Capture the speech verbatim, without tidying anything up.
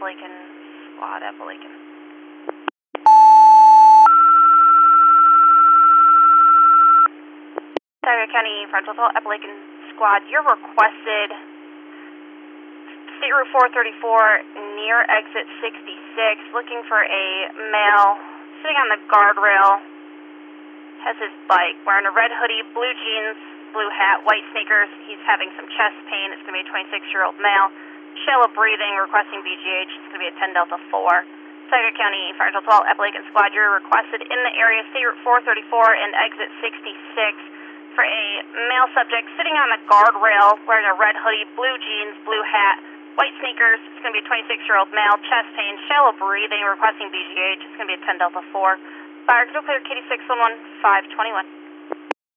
Appalachian Squad, Appalachian. Tiger County Frontal Assault, Appalachian Squad, you're requested State Route four thirty-four near exit sixty-six, looking for a male sitting on the guardrail, has his bike, wearing a red hoodie, blue jeans, blue hat, white sneakers. He's having some chest pain. It's going to be a twenty-six-year-old male. Shallow breathing, requesting B G H. It's going to be a ten Delta four. Tiger County Fire twelve, Appalachian Squad, you're requested in the area, State Route four thirty-four and exit sixty-six for a male subject sitting on the guardrail, wearing a red hoodie, blue jeans, blue hat, white sneakers. It's going to be a twenty-six-year-old male, chest pain, shallow breathing, requesting B G H. It's going to be a ten Delta four. Fire, control clear, Katie six one one, five twenty-one.